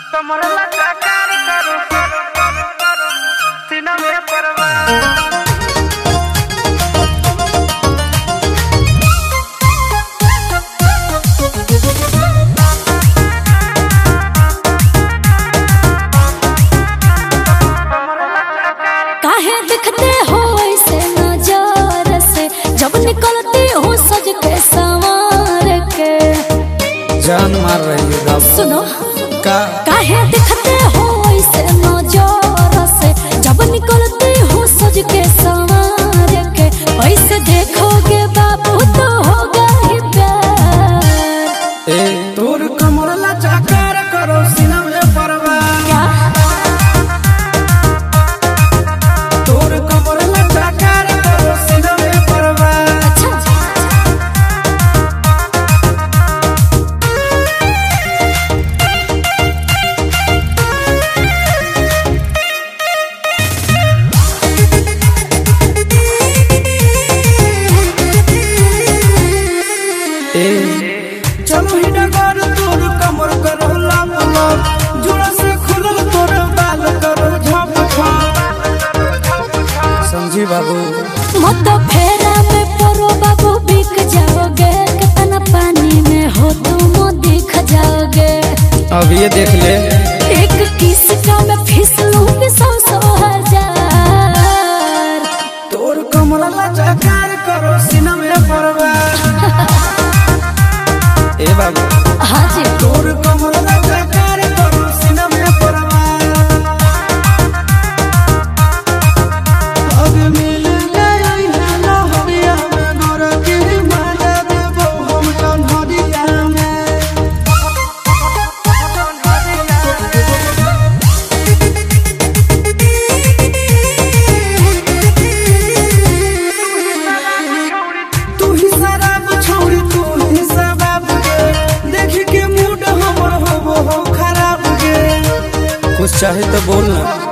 कमर लगा कर करो सीना में परवाह निकलती हूँ सज के संवार के जान मार रही है। सुनो काहे दिखते हो ऐसे नजर से जब निकलती हूँ सज के संवार के ऐसे देखोगे बाबू तो होगा ही प्यार। तोर कमर लगा कर करो सीना में परवाह क्या तोर कमर लगा कर करो सीना में परवाह। चलो ही डगर तोर कमर करो लाल लाल जोड़ा से खुलल तोर बाल करो झप झप समझी बाबू मत फेरा में परो बाबू बिक जाओगे कितना पानी में हो तुम दिख जाओगे। अब ये देख ले एक किस का मैं फिसलूंगी 100,000 तोर कमर लगा कर करो सीना में परवाह। ए बाबू हाँ जी तोर कमर लगा कर करो सीना में परवाह। अब मिल गई है लोहरिया में गोर की माला देबो हम कन्हरिया में। तू ही शराब छोड़ी तू ही शराब देख के मूड हमर हो खराब गे कुछ चाहे तो बोल ना।